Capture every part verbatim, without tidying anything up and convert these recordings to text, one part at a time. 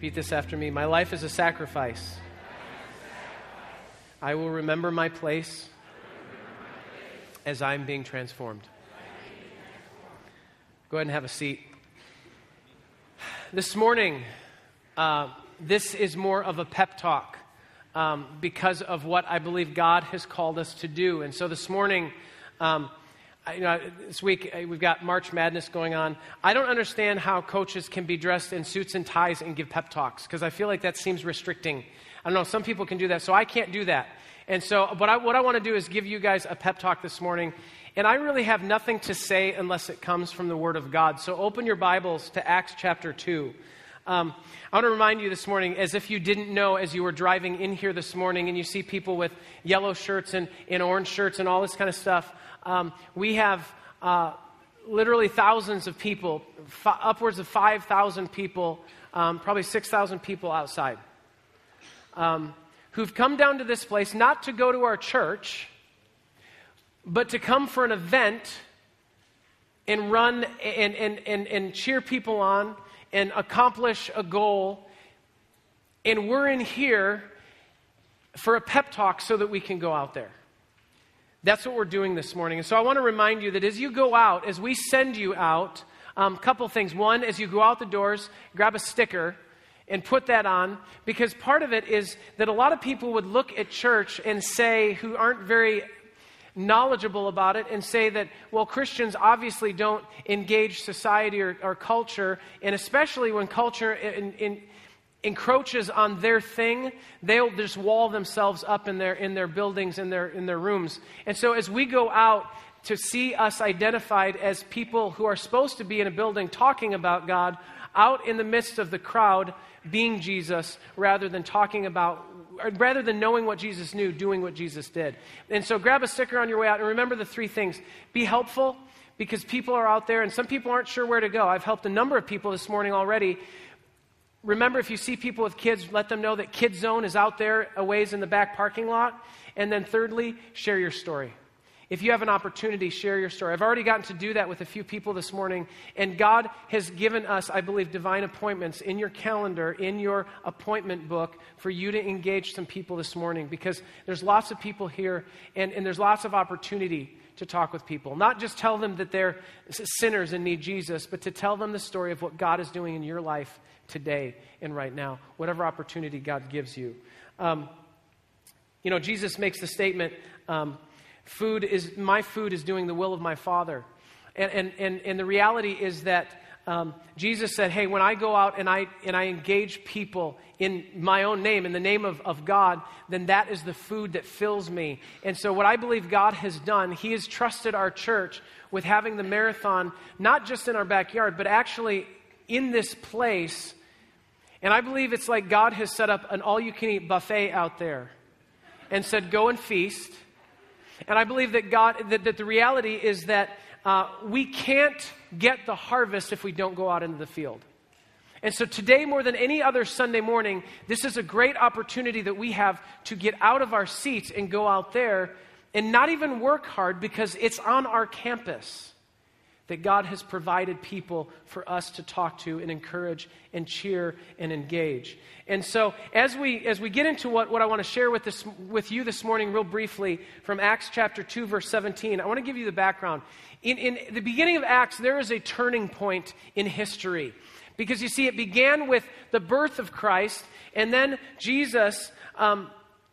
Repeat this after me. My life is a sacrifice. I will remember my place as I'm being transformed. Go ahead and have a seat. This morning, uh, this is more of a pep talk um, because of what I believe God has called us to do. And so this morning, um, I, you know, this week uh, we've got March Madness going on. I don't understand how coaches can be dressed in suits and ties and give pep talks because I feel like that seems restricting. I don't know, some people can do that, so I can't do that. And so but I, what I want to do is give you guys a pep talk this morning. And I really have nothing to say unless it comes from the Word of God. So open your Bibles to Acts chapter two. Um, I want to remind you this morning, as if you didn't know as you were driving in here this morning and you see people with yellow shirts and, and orange shirts and all this kind of stuff, um, we have uh, literally thousands of people, f- upwards of five thousand people, um, probably six thousand people outside, um, who've come down to this place not to go to our church, but to come for an event and run and, and, and, and cheer people on and accomplish a goal. And we're in here for a pep talk so that we can go out there. That's what we're doing this morning. And so I want to remind you that as you go out, as we send you out, a um, couple things. One, as you go out the doors, grab a sticker and put that on, because part of it is that a lot of people would look at church and say, who aren't very knowledgeable about it, and say that, well, Christians obviously don't engage society or, or culture, and especially when culture in, in, encroaches on their thing, they'll just wall themselves up in their in their buildings, in their in their rooms. And so as we go out to see us identified as people who are supposed to be in a building talking about God, out in the midst of the crowd being Jesus, rather than talking about rather than knowing what Jesus knew, doing what Jesus did. And so grab a sticker on your way out and remember the three things. Be helpful, because people are out there and some people aren't sure where to go. I've helped a number of people this morning already. Remember, if you see people with kids, let them know that Kids Zone is out there a ways in the back parking lot. And then thirdly, share your story. If you have an opportunity, share your story. I've already gotten to do that with a few people this morning, and God has given us, I believe, divine appointments in your calendar, in your appointment book, for you to engage some people this morning, because there's lots of people here, and, and there's lots of opportunity to talk with people. Not just tell them that they're sinners and need Jesus, but to tell them the story of what God is doing in your life today and right now, whatever opportunity God gives you. Um, you know, Jesus makes the statement, um, Food is my food is doing the will of my Father. And and and, and the reality is that um, Jesus said, hey, when I go out and I and I engage people in my own name, in the name of, of God, then that is the food that fills me. And so what I believe God has done, He has trusted our church with having the marathon, not just in our backyard, but actually in this place. And I believe it's like God has set up an all-you-can-eat buffet out there and said, go and feast. And I believe that God, that, that the reality is that uh, we can't get the harvest if we don't go out into the field. And so today, more than any other Sunday morning, this is a great opportunity that we have to get out of our seats and go out there and not even work hard, because it's on our campus that God has provided people for us to talk to and encourage and cheer and engage. And so as we as we get into what, what I want to share with this with you this morning real briefly from Acts chapter two, verse seventeen, I want to give you the background. In, in the beginning of Acts, there is a turning point in history. Because you see, it began with the birth of Christ, and then Jesus, um,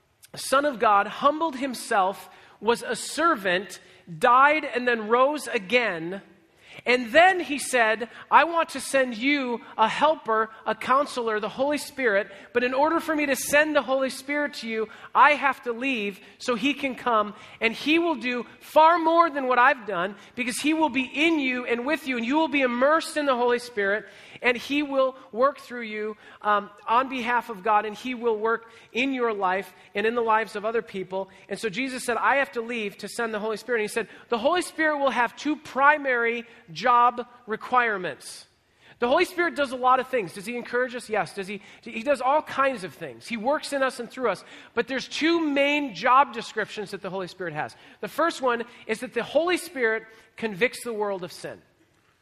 Son of God, humbled Himself, was a servant, died, and then rose again. And then He said, I want to send you a helper, a counselor, the Holy Spirit. But in order for me to send the Holy Spirit to you, I have to leave so He can come. And He will do far more than what I've done, because He will be in you and with you. And you will be immersed in the Holy Spirit. And He will work through you um, on behalf of God. And He will work in your life and in the lives of other people. And so Jesus said, I have to leave to send the Holy Spirit. And He said, the Holy Spirit will have two primary job requirements. The Holy Spirit does a lot of things. Does He encourage us? Yes. Does He? He does all kinds of things. He works in us and through us. But there's two main job descriptions that the Holy Spirit has. The first one is that the Holy Spirit convicts the world of sin.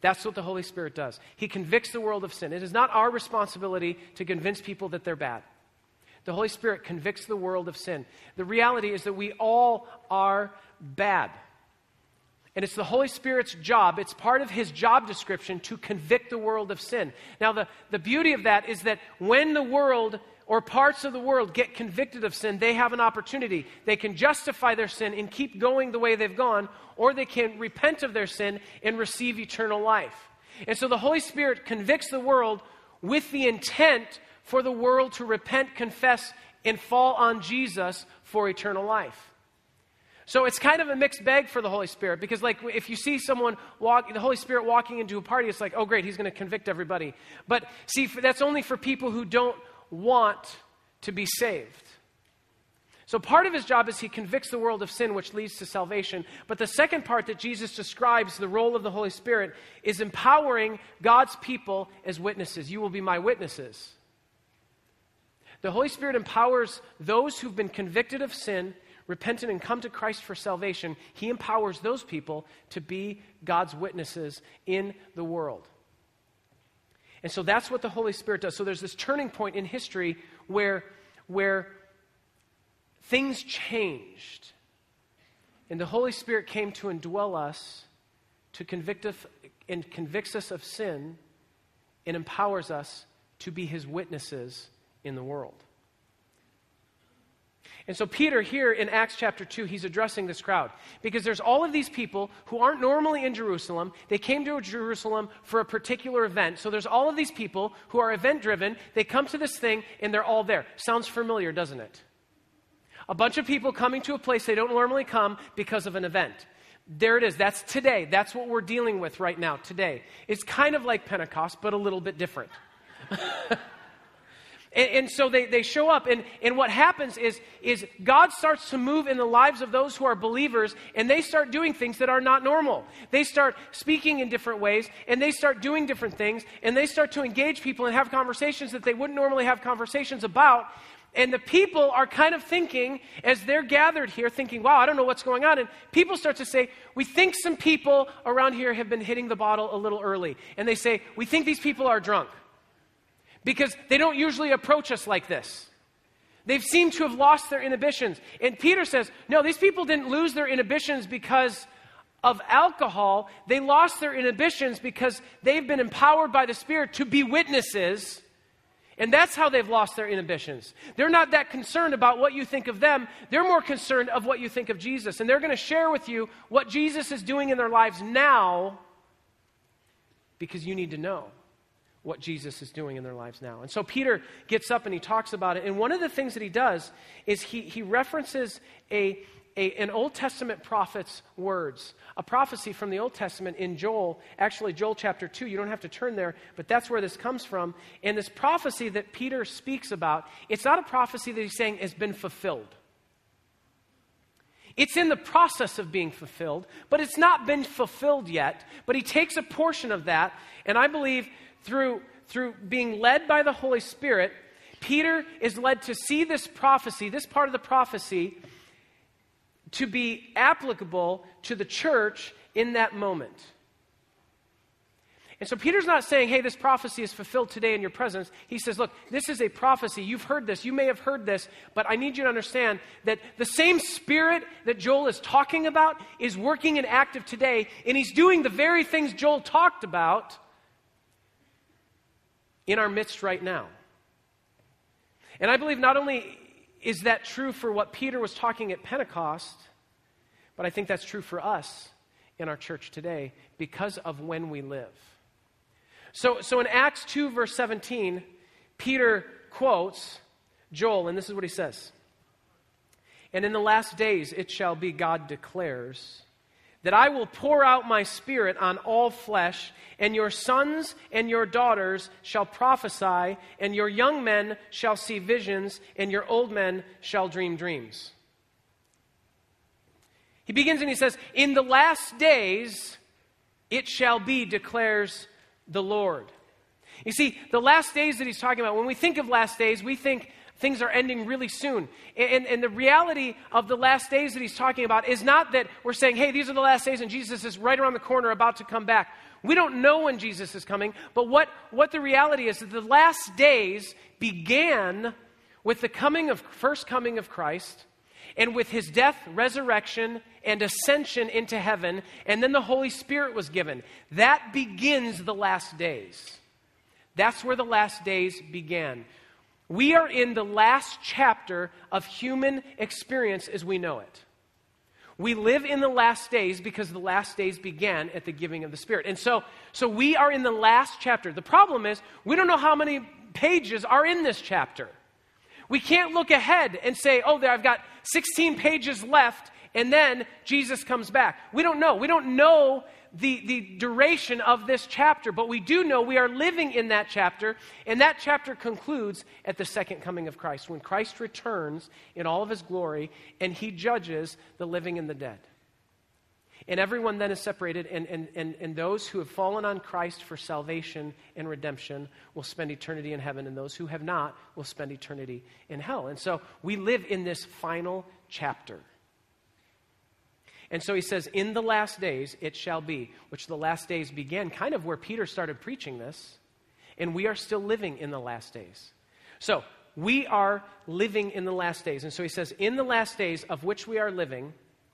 That's what the Holy Spirit does. He convicts the world of sin. It is not our responsibility to convince people that they're bad. The Holy Spirit convicts the world of sin. The reality is that we all are bad. And it's the Holy Spirit's job, it's part of his job description to convict the world of sin. Now, the, the beauty of that is that when the world or parts of the world get convicted of sin, they have an opportunity. They can justify their sin and keep going the way they've gone, or they can repent of their sin and receive eternal life. And so the Holy Spirit convicts the world with the intent for the world to repent, confess, and fall on Jesus for eternal life. So it's kind of a mixed bag for the Holy Spirit, because like if you see someone walk, the Holy Spirit walking into a party, it's like, oh great, he's going to convict everybody. But see, that's only for people who don't want to be saved. So part of his job is he convicts the world of sin, which leads to salvation. But the second part that Jesus describes, the role of the Holy Spirit, is empowering God's people as witnesses. You will be my witnesses. The Holy Spirit empowers those who've been convicted of sin, repentant, and come to Christ for salvation. He empowers those people to be God's witnesses in the world. And so that's what the Holy Spirit does. So there's this turning point in history where, where things changed. And the Holy Spirit came to indwell us, to convict us, and convicts us of sin, and empowers us to be his witnesses in the world. And so Peter here in Acts chapter two, he's addressing this crowd. Because there's all of these people who aren't normally in Jerusalem. They came to Jerusalem for a particular event. So there's all of these people who are event-driven. They come to this thing and they're all there. Sounds familiar, doesn't it? A bunch of people coming to a place they don't normally come because of an event. There it is. That's today. That's what we're dealing with right now, today. It's kind of like Pentecost, but a little bit different. And, and so they, they show up, and, and what happens is, is God starts to move in the lives of those who are believers, and they start doing things that are not normal. They start speaking in different ways, and they start doing different things, and they start to engage people and have conversations that they wouldn't normally have conversations about. And the people are kind of thinking, as they're gathered here, thinking, wow, I don't know what's going on. And people start to say, we think some people around here have been hitting the bottle a little early. And they say, we think these people are drunk. Because they don't usually approach us like this. They've seemed to have lost their inhibitions. And Peter says, no, these people didn't lose their inhibitions because of alcohol. They lost their inhibitions because they've been empowered by the Spirit to be witnesses. And that's how they've lost their inhibitions. They're not that concerned about what you think of them. They're more concerned of what you think of Jesus. And they're going to share with you what Jesus is doing in their lives now, because you need to know what Jesus is doing in their lives now. And so Peter gets up and he talks about it. And one of the things that he does is he, he references a, a, an Old Testament prophet's words, a prophecy from the Old Testament in Joel, actually Joel chapter two. You don't have to turn there, but that's where this comes from. And this prophecy that Peter speaks about, it's not a prophecy that he's saying has been fulfilled. It's in the process of being fulfilled, but it's not been fulfilled yet. But he takes a portion of that, and I believe Through, through being led by the Holy Spirit, Peter is led to see this prophecy, this part of the prophecy, to be applicable to the church in that moment. And so Peter's not saying, hey, this prophecy is fulfilled today in your presence. He says, look, this is a prophecy. You've heard this. You may have heard this, but I need you to understand that the same Spirit that Joel is talking about is working and active today, and he's doing the very things Joel talked about in our midst right now. And I believe not only is that true for what Peter was talking at Pentecost, but I think that's true for us in our church today because of when we live. So, so in Acts two, verse seventeen, Peter quotes Joel, and this is what he says. And in the last days it shall be, God declares, that I will pour out my Spirit on all flesh, and your sons and your daughters shall prophesy, and your young men shall see visions, and your old men shall dream dreams. He begins and he says, in the last days it shall be, declares the Lord. You see, the last days that he's talking about, when we think of last days, we think things are ending really soon. And, and the reality of the last days that he's talking about is not that we're saying, hey, these are the last days and Jesus is right around the corner about to come back. We don't know when Jesus is coming, but what, what the reality is that the last days began with the coming of first coming of Christ, and with his death, resurrection, and ascension into heaven, and then the Holy Spirit was given. That begins the last days. That's where the last days began. We are in the last chapter of human experience as we know it. We live in the last days because the last days began at the giving of the Spirit. And so, so we are in the last chapter. The problem is we don't know how many pages are in this chapter. We can't look ahead and say, oh, there I've got sixteen pages left, and then Jesus comes back. We don't know. We don't know the, the duration of this chapter, but we do know we are living in that chapter, and that chapter concludes at the second coming of Christ, when Christ returns in all of his glory, and he judges the living and the dead. And everyone then is separated, and, and, and, and those who have fallen on Christ for salvation and redemption will spend eternity in heaven, and those who have not will spend eternity in hell. And so we live in this final chapter. And so he says, in the last days it shall be, which the last days began kind of where Peter started preaching this, and we are still living in the last days. So we are living in the last days. And so he says, in the last days of which we are living,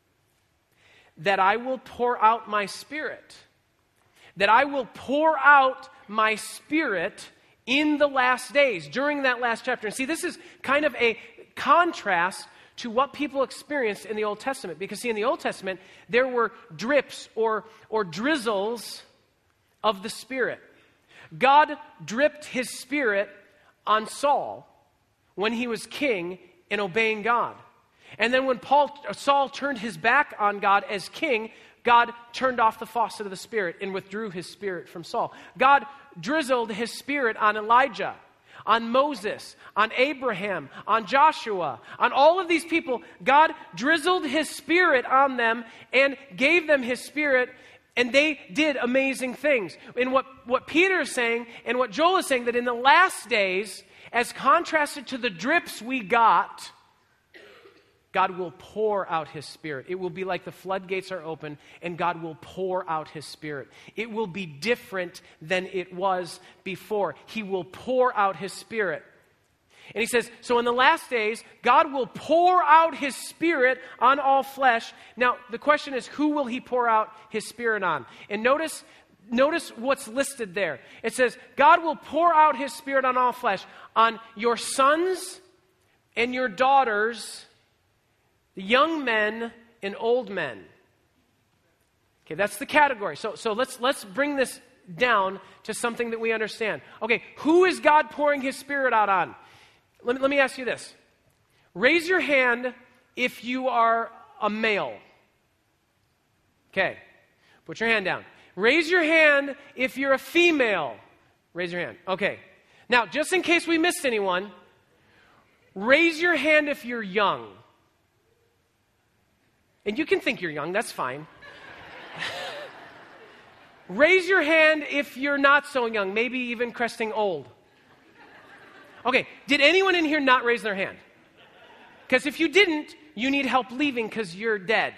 that I will pour out my Spirit. That I will pour out my Spirit in the last days, during that last chapter. And see, this is kind of a contrast to what people experienced in the Old Testament. Because see, in the Old Testament, there were drips or, or drizzles of the Spirit. God dripped his Spirit on Saul when he was king and obeying God. And then when Paul, Saul turned his back on God as king, God turned off the faucet of the Spirit and withdrew his Spirit from Saul. God drizzled his Spirit on Elijah, on Moses, on Abraham, on Joshua, on all of these people. God drizzled his Spirit on them and gave them his Spirit, and they did amazing things. And what, what Peter is saying and what Joel is saying, that in the last days, as contrasted to the drips we got, God will pour out his Spirit. It will be like the floodgates are open, and God will pour out his Spirit. It will be different than it was before. He will pour out his Spirit. And he says, so in the last days, God will pour out his Spirit on all flesh. Now, the question is, who will he pour out his Spirit on? And notice, notice what's listed there. It says, God will pour out his Spirit on all flesh, on your sons and your daughters, the young men and old men. Okay, that's the category. So, so let's let's bring this down to something that we understand. Okay, who is God pouring his Spirit out on? Let me, let me ask you this. Raise your hand if you are a male. Okay, put your hand down. Raise your hand if you're a female. Raise your hand. Okay. Now, just in case we missed anyone, raise your hand if you're young. And you can think you're young, that's fine. Raise your hand if you're not so young, maybe even cresting old. Okay, did anyone in here not raise their hand? Because if you didn't, you need help leaving because you're dead.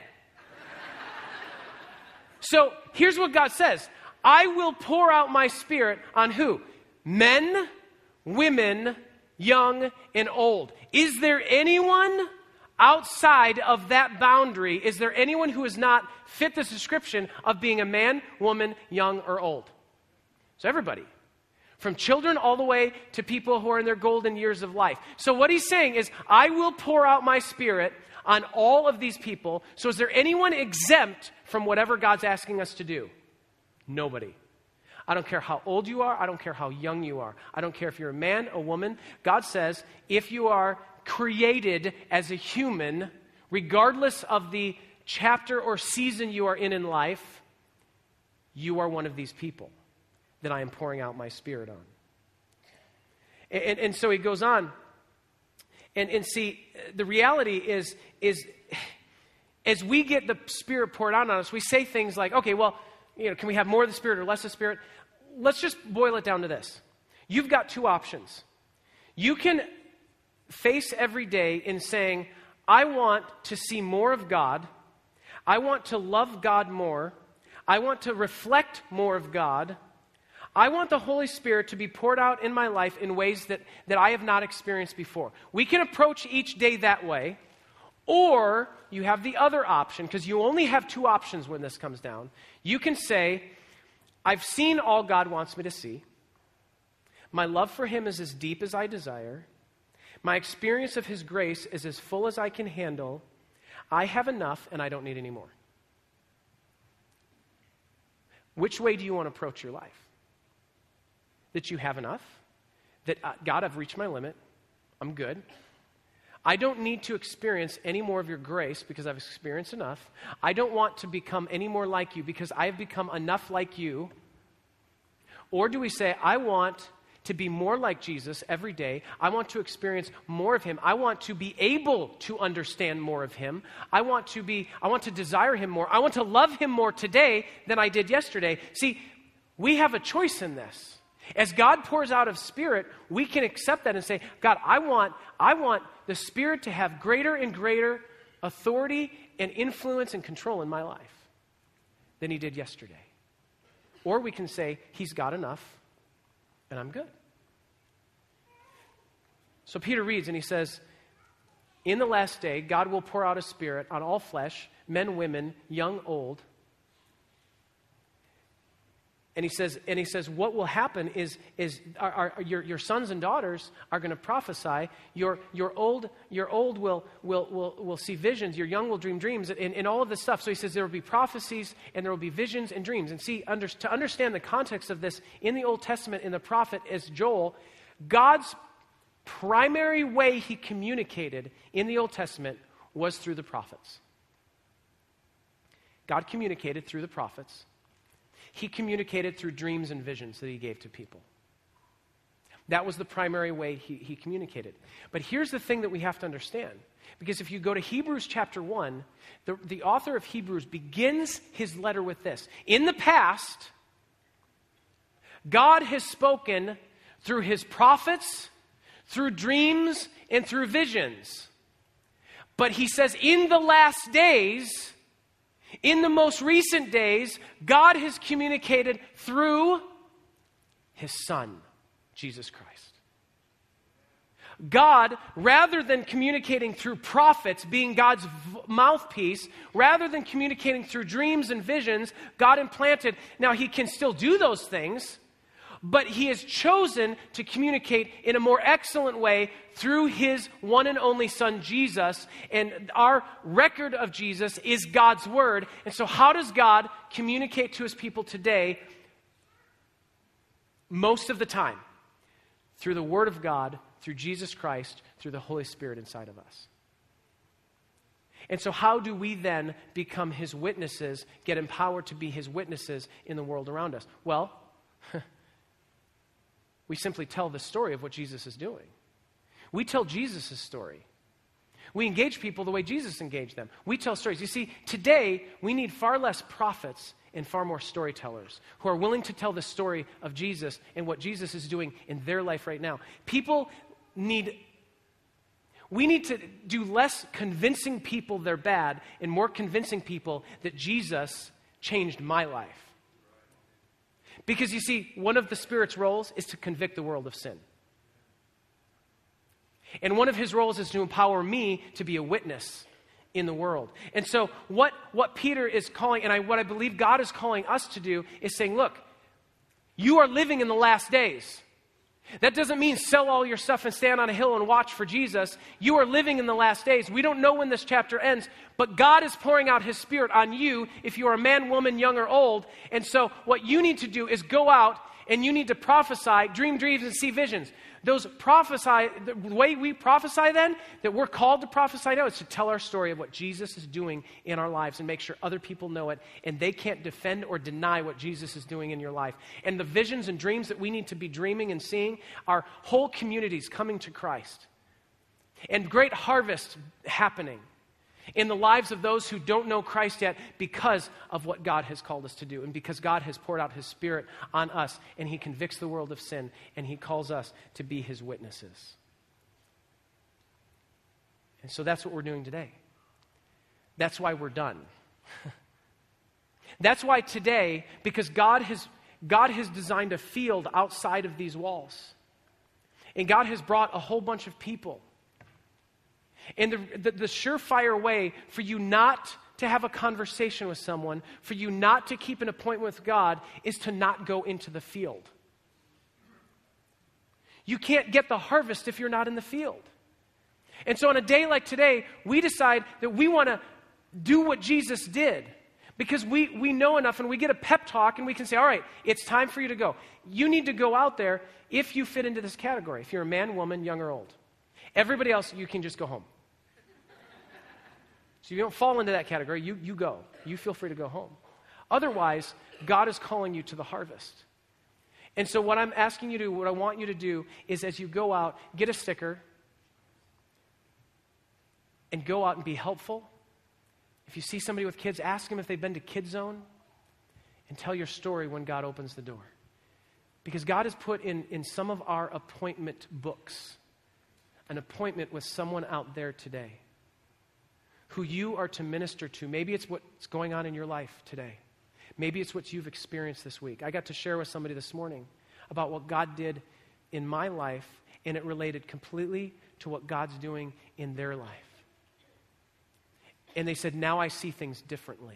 So here's what God says. I will pour out my Spirit on who? Men, women, young, and old. Is there anyone outside of that boundary? Is there anyone who is not fit this description of being a man, woman, young, or old? So everybody. From children all the way to people who are in their golden years of life. So what he's saying is, I will pour out my Spirit on all of these people. So is there anyone exempt from whatever God's asking us to do? Nobody. I don't care how old you are. I don't care how young you are. I don't care if you're a man, a woman. God says, if you are created as a human, regardless of the chapter or season you are in in life, you are one of these people that I am pouring out my Spirit on. And, and, and so he goes on. And, and see, the reality is, is as we get the Spirit poured out on us, we say things like, okay, well, you know, can we have more of the Spirit or less of the Spirit? Let's just boil it down to this. You've got two options. You can face every day in saying, I want to see more of God. I want to love God more. I want to reflect more of God. I want the Holy Spirit to be poured out in my life in ways that, that I have not experienced before. We can approach each day that way, or you have the other option, because you only have two options when this comes down. You can say, I've seen all God wants me to see. My love for him is as deep as I desire. My experience of his grace is as full as I can handle. I have enough, and I don't need any more. Which way do you want to approach your life? That you have enough? That, uh, God, I've reached my limit. I'm good. I don't need to experience any more of your grace because I've experienced enough. I don't want to become any more like you because I have become enough like you. Or do we say, I want to be more like Jesus every day. I want to experience more of him. I want to be able to understand more of him. I want to be, I want to desire him more. I want to love him more today than I did yesterday. See, we have a choice in this. As God pours out of Spirit, we can accept that and say, God, I want, I want the Spirit to have greater and greater authority and influence and control in my life than he did yesterday. Or we can say, he's got enough, and I'm good. So Peter reads and he says, in the last day, God will pour out his Spirit on all flesh, men, women, young, old. And he says, and he says, what will happen is, is our, our, your, your sons and daughters are going to prophesy. Your, your old, your old will, will, will, will see visions. Your young will dream dreams, and, and all of this stuff. So he says there will be prophecies, and there will be visions and dreams. And see, under, to understand the context of this in the Old Testament, in the prophet as Joel, God's primary way he communicated in the Old Testament was through the prophets. God communicated through the prophets. He communicated through dreams and visions that he gave to people. That was the primary way he, he communicated. But here's the thing that we have to understand. Because if you go to Hebrews chapter one, the, the author of Hebrews begins his letter with this. In the past, God has spoken through his prophets, through dreams, and through visions. But he says, in the last days, in the most recent days, God has communicated through his Son, Jesus Christ. God, rather than communicating through prophets, being God's v- mouthpiece, rather than communicating through dreams and visions, God implanted. Now, he can still do those things, but he has chosen to communicate in a more excellent way through his one and only Son, Jesus. And our record of Jesus is God's word. And so how does God communicate to his people today? Most of the time, through the word of God, through Jesus Christ, through the Holy Spirit inside of us. And so how do we then become his witnesses, get empowered to be his witnesses in the world around us? Well, we simply tell the story of what Jesus is doing. We tell Jesus' story. We engage people the way Jesus engaged them. We tell stories. You see, today we need far less prophets and far more storytellers who are willing to tell the story of Jesus and what Jesus is doing in their life right now. People need, we need to do less convincing people they're bad and more convincing people that Jesus changed my life. Because you see, one of the Spirit's roles is to convict the world of sin. And one of his roles is to empower me to be a witness in the world. And so what, what Peter is calling, and I, what I believe God is calling us to do, is saying, look, you are living in the last days. That doesn't mean sell all your stuff and stand on a hill and watch for Jesus. You are living in the last days. We don't know when this chapter ends, but God is pouring out his Spirit on you if you are a man, woman, young, or old. And so what you need to do is go out and you need to prophesy, dream dreams, and see visions. Those prophesy, the way we prophesy then, that we're called to prophesy now, is to tell our story of what Jesus is doing in our lives and make sure other people know it, and they can't defend or deny what Jesus is doing in your life. And the visions and dreams that we need to be dreaming and seeing are whole communities coming to Christ. And great harvest happening in the lives of those who don't know Christ yet because of what God has called us to do and because God has poured out his Spirit on us and he convicts the world of sin and he calls us to be his witnesses. And so that's what we're doing today. That's why we're done. That's why today, because God has, God has designed a field outside of these walls. And God has brought a whole bunch of people. And the, the, the surefire way for you not to have a conversation with someone, for you not to keep an appointment with God, is to not go into the field. You can't get the harvest if you're not in the field. And so on a day like today, we decide that we want to do what Jesus did. Because we, we know enough and we get a pep talk and we can say, all right, it's time for you to go. You need to go out there if you fit into this category. If you're a man, woman, young or old. Everybody else, you can just go home. So you don't fall into that category. You, you go. You feel free to go home. Otherwise, God is calling you to the harvest. And so what I'm asking you to do, what I want you to do, is as you go out, get a sticker and go out and be helpful. If you see somebody with kids, ask them if they've been to Kid Zone and tell your story when God opens the door. Because God has put in, in some of our appointment books an appointment with someone out there today who you are to minister to. Maybe it's what's going on in your life today. Maybe it's what you've experienced this week. I got to share with somebody this morning about what God did in my life, and it related completely to what God's doing in their life. And they said, now I see things differently.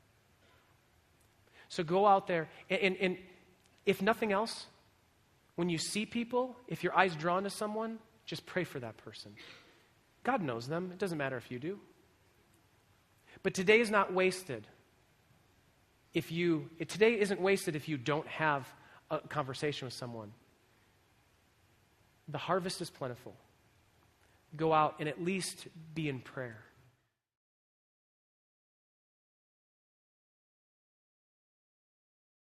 So go out there, and, and, and if nothing else, when you see people, if your eye's drawn to someone, just pray for that person. God knows them. It doesn't matter if you do. But today is not wasted if you, today isn't wasted if you don't have a conversation with someone. The harvest is plentiful. Go out and at least be in prayer.